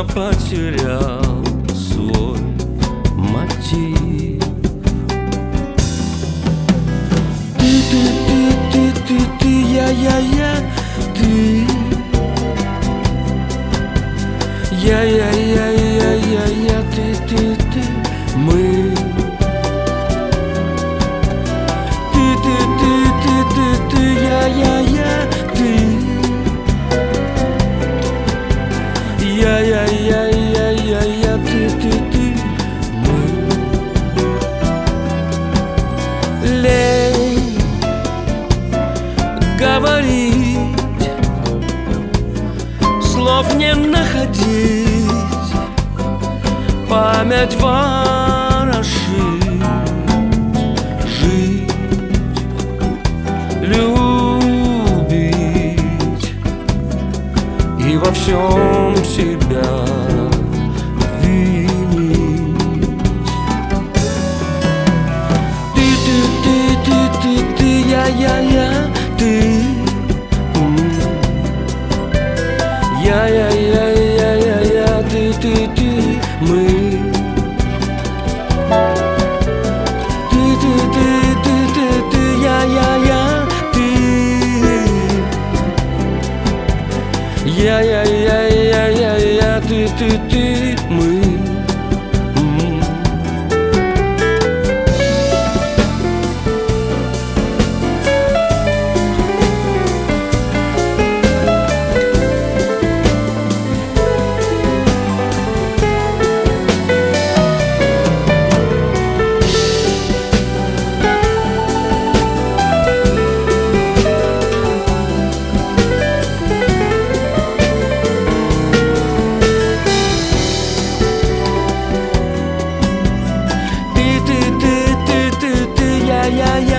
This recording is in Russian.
потерял свой мотив. Ты, я, ты. Я, ты, мы. Ты, я, ты. Я, ты, мы. Лень говорить, слов не находить, память ворошить, жить, любить и во всем себя винить. Ты, я, ты. Я, ты, мы. Ты, я, ты. Я, ты, мы. Я